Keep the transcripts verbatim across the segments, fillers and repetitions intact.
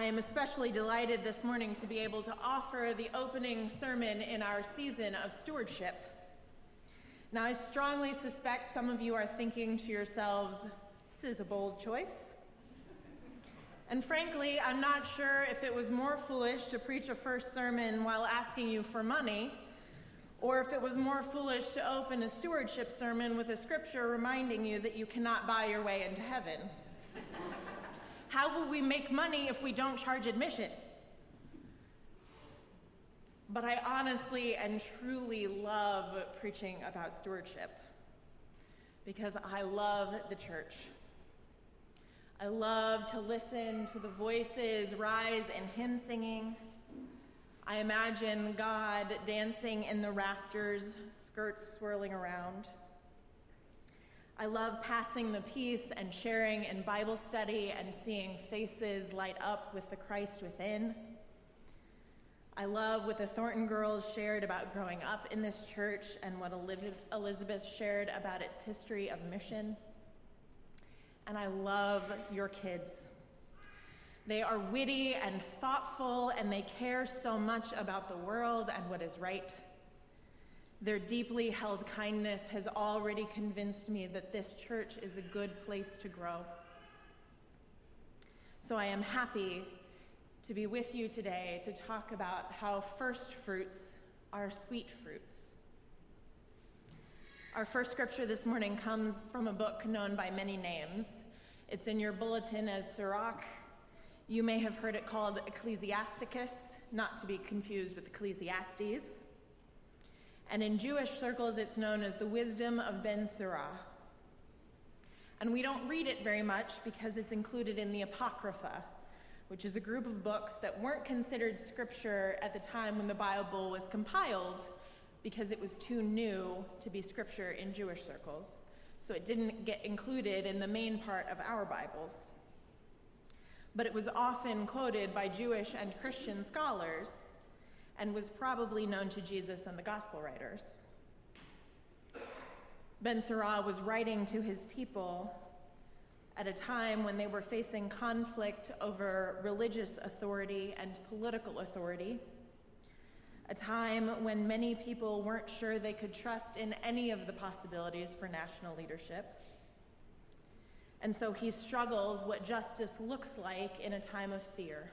I am especially delighted this morning to be able to offer the opening sermon in our season of stewardship. Now, I strongly suspect some of you are thinking to yourselves, this is a bold choice. And frankly, I'm not sure if it was more foolish to preach a first sermon while asking you for money, or if it was more foolish to open a stewardship sermon with a scripture reminding you that you cannot buy your way into heaven. How will we make money if we don't charge admission? But I honestly and truly love preaching about stewardship because I love the church. I love to listen to the voices rise in hymn singing. I imagine God dancing in the rafters, skirts swirling around. I love passing the peace and sharing in Bible study and seeing faces light up with the Christ within. I love what the Thornton girls shared about growing up in this church and what Elizabeth shared about its history of mission. And I love your kids. They are witty and thoughtful, and they care so much about the world and what is right. Their deeply held kindness has already convinced me that this church is a good place to grow. So I am happy to be with you today to talk about how first fruits are sweet fruits. Our first scripture this morning comes from a book known by many names. It's in your bulletin as Sirach. You may have heard it called Ecclesiasticus, not to be confused with Ecclesiastes. And in Jewish circles, it's known as the Wisdom of Ben Sirah. And we don't read it very much because it's included in the Apocrypha, which is a group of books that weren't considered scripture at the time when the Bible was compiled because it was too new to be scripture in Jewish circles. So it didn't get included in the main part of our Bibles. But it was often quoted by Jewish and Christian scholars and was probably known to Jesus and the gospel writers. Ben Sirah was writing to his people at a time when they were facing conflict over religious authority and political authority, a time when many people weren't sure they could trust in any of the possibilities for national leadership. And so he struggles what justice looks like in a time of fear.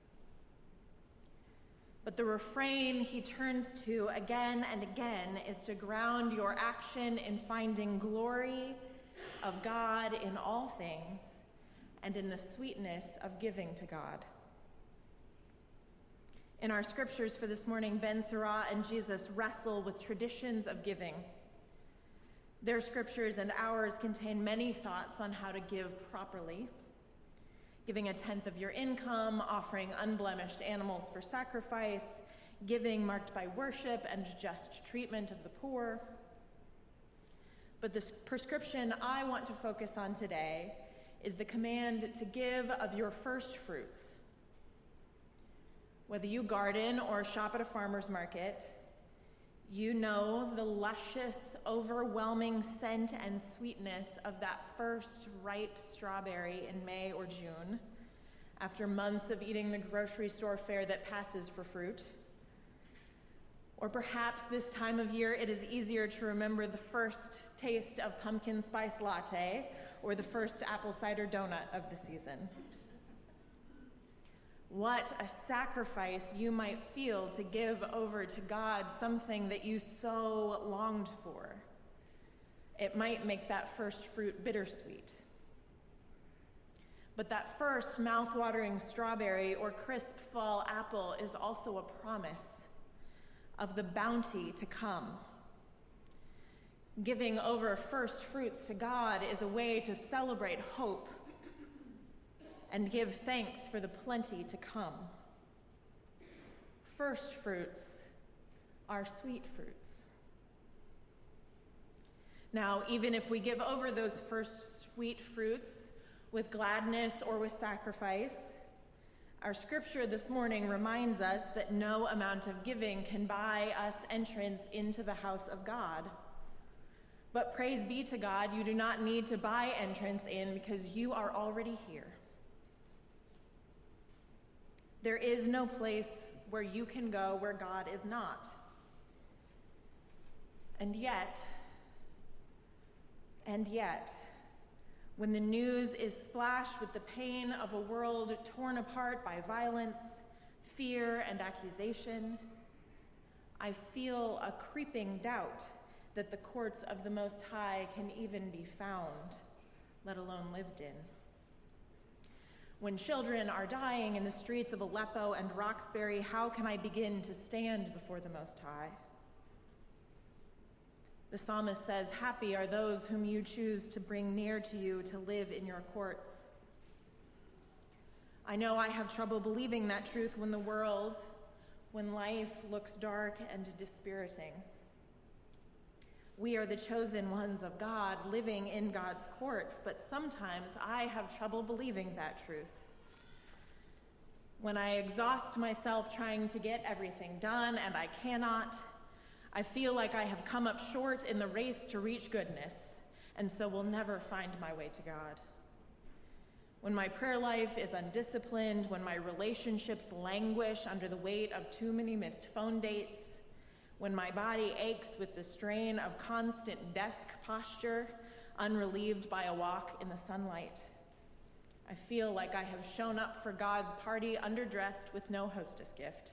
But the refrain he turns to again and again is to ground your action in finding glory of God in all things and in the sweetness of giving to God. In our scriptures for this morning, Ben Sirah and Jesus wrestle with traditions of giving. Their scriptures and ours contain many thoughts on how to give properly. Giving a tenth of your income, offering unblemished animals for sacrifice, giving marked by worship and just treatment of the poor. But the prescription I want to focus on today is the command to give of your first fruits. Whether you garden or shop at a farmer's market, you know the luscious, overwhelming scent and sweetness of that first ripe strawberry in May or June, after months of eating the grocery store fare that passes for fruit. Or perhaps this time of year it is easier to remember the first taste of pumpkin spice latte or the first apple cider donut of the season. What a sacrifice you might feel to give over to God something that you so longed for. It might make that first fruit bittersweet. But that first mouth-watering strawberry or crisp fall apple is also a promise of the bounty to come. Giving over first fruits to God is a way to celebrate hope and give thanks for the plenty to come. First fruits are sweet fruits. Now, even if we give over those first sweet fruits with gladness or with sacrifice, our scripture this morning reminds us that no amount of giving can buy us entrance into the house of God. But praise be to God, you do not need to buy entrance in because you are already here. There is no place where you can go where God is not. And yet, and yet, when the news is splashed with the pain of a world torn apart by violence, fear, and accusation, I feel a creeping doubt that the courts of the Most High can even be found, let alone lived in. When children are dying in the streets of Aleppo and Roxbury, how can I begin to stand before the Most High? The psalmist says, "Happy are those whom you choose to bring near to you to live in your courts." I know I have trouble believing that truth when the world, when life looks dark and dispiriting. We are the chosen ones of God, living in God's courts, but sometimes I have trouble believing that truth. When I exhaust myself trying to get everything done and I cannot, I feel like I have come up short in the race to reach goodness, and so will never find my way to God. When my prayer life is undisciplined, when my relationships languish under the weight of too many missed phone dates, when my body aches with the strain of constant desk posture, unrelieved by a walk in the sunlight, I feel like I have shown up for God's party underdressed with no hostess gift.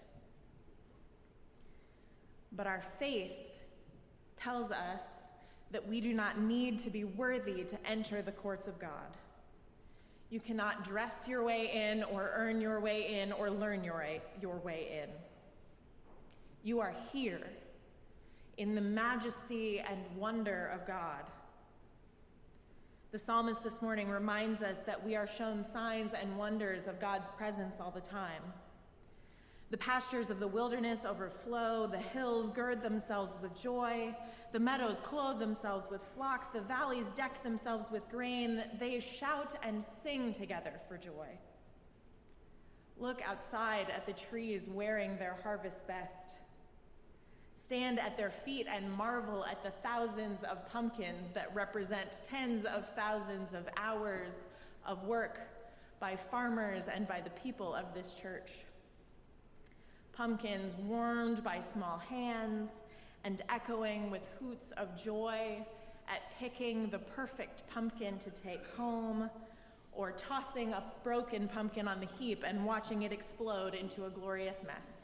But our faith tells us that we do not need to be worthy to enter the courts of God. You cannot dress your way in or earn your way in or learn your, your way in. You are here in the majesty and wonder of God. The psalmist this morning reminds us that we are shown signs and wonders of God's presence all the time. The pastures of the wilderness overflow, the hills gird themselves with joy, the meadows clothe themselves with flocks, the valleys deck themselves with grain, they shout and sing together for joy. Look outside at the trees wearing their harvest best. Stand at their feet and marvel at the thousands of pumpkins that represent tens of thousands of hours of work by farmers and by the people of this church. Pumpkins warmed by small hands and echoing with hoots of joy at picking the perfect pumpkin to take home, or tossing a broken pumpkin on the heap and watching it explode into a glorious mess.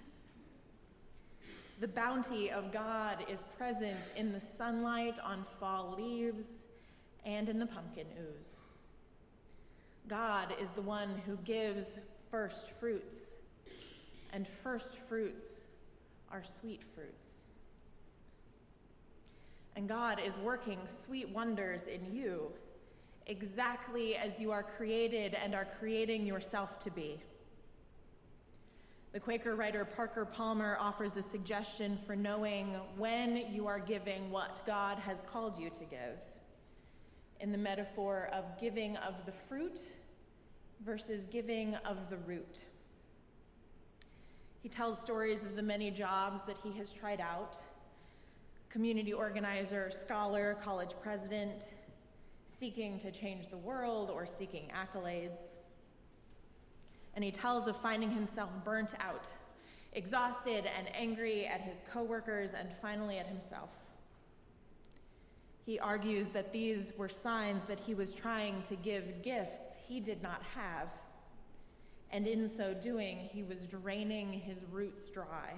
The bounty of God is present in the sunlight on fall leaves and in the pumpkin ooze. God is the one who gives first fruits, and first fruits are sweet fruits. And God is working sweet wonders in you, exactly as you are created and are creating yourself to be. The Quaker writer Parker Palmer offers a suggestion for knowing when you are giving what God has called you to give, in the metaphor of giving of the fruit versus giving of the root. He tells stories of the many jobs that he has tried out: community organizer, scholar, college president, seeking to change the world or seeking accolades. And he tells of finding himself burnt out, exhausted and angry at his coworkers and finally at himself. He argues that these were signs that he was trying to give gifts he did not have, and in so doing, he was draining his roots dry.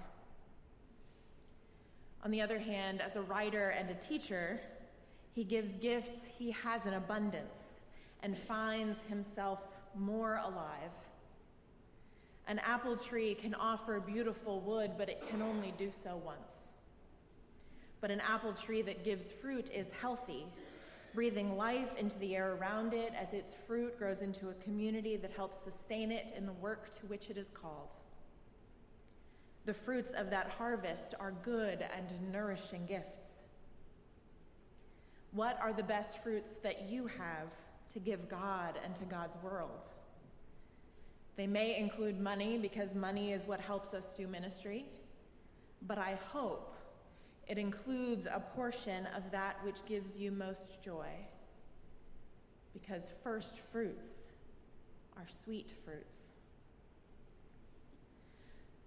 On the other hand, as a writer and a teacher, he gives gifts he has in abundance and finds himself more alive. An apple tree can offer beautiful wood, but it can only do so once. But an apple tree that gives fruit is healthy, breathing life into the air around it as its fruit grows into a community that helps sustain it in the work to which it is called. The fruits of that harvest are good and nourishing gifts. What are the best fruits that you have to give God and to God's world? They may include money, because money is what helps us do ministry, but I hope it includes a portion of that which gives you most joy, because first fruits are sweet fruits.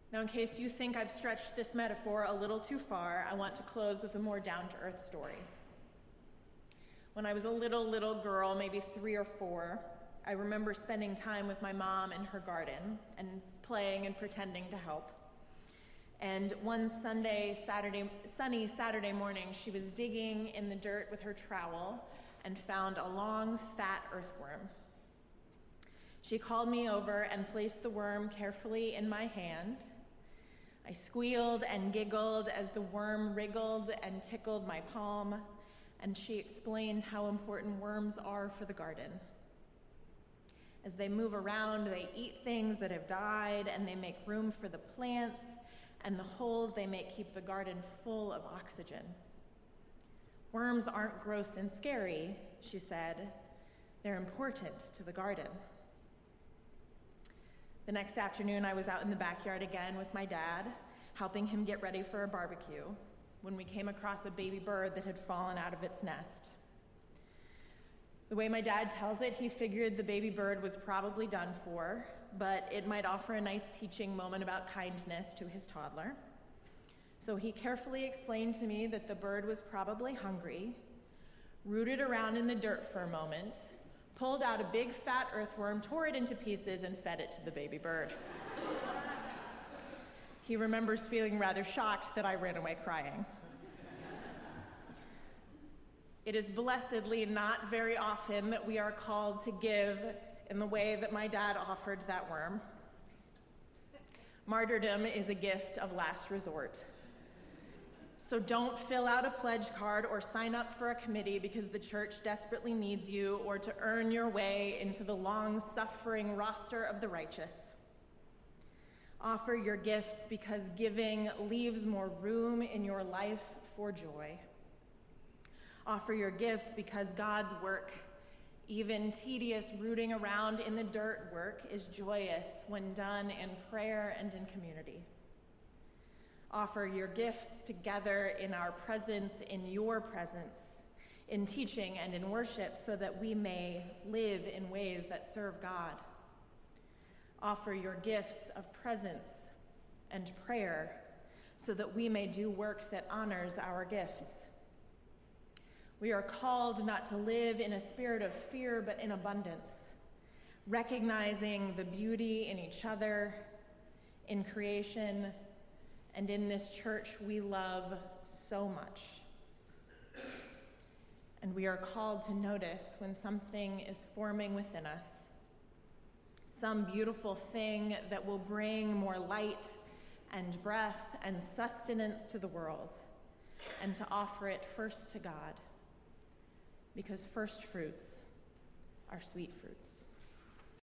Now, in case you think I've stretched this metaphor a little too far, I want to close with a more down-to-earth story. When I was a little, little girl, maybe three or four, I remember spending time with my mom in her garden and playing and pretending to help. And one Sunday, Saturday, sunny Saturday morning, she was digging in the dirt with her trowel and found a long, fat earthworm. She called me over and placed the worm carefully in my hand. I squealed and giggled as the worm wriggled and tickled my palm, and she explained how important worms are for the garden. As they move around, they eat things that have died, and they make room for the plants, and the holes they make keep the garden full of oxygen. Worms aren't gross and scary, she said. They're important to the garden. The next afternoon, I was out in the backyard again with my dad, helping him get ready for a barbecue, when we came across a baby bird that had fallen out of its nest. The way my dad tells it, he figured the baby bird was probably done for, but it might offer a nice teaching moment about kindness to his toddler. So he carefully explained to me that the bird was probably hungry, rooted around in the dirt for a moment, pulled out a big fat earthworm, tore it into pieces, and fed it to the baby bird. He remembers feeling rather shocked that I ran away crying. It is blessedly not very often that we are called to give in the way that my dad offered that worm. Martyrdom is a gift of last resort. So don't fill out a pledge card or sign up for a committee because the church desperately needs you, or to earn your way into the long-suffering roster of the righteous. Offer your gifts because giving leaves more room in your life for joy. Offer your gifts because God's work, even tedious rooting around in the dirt work, is joyous when done in prayer and in community. Offer your gifts together in our presence, in your presence, in teaching and in worship, so that we may live in ways that serve God. Offer your gifts of presence and prayer, so that we may do work that honors our gifts. We are called not to live in a spirit of fear, but in abundance, recognizing the beauty in each other, in creation, and in this church we love so much. And we are called to notice when something is forming within us, some beautiful thing that will bring more light and breath and sustenance to the world, and to offer it first to God, because first fruits are sweet fruits.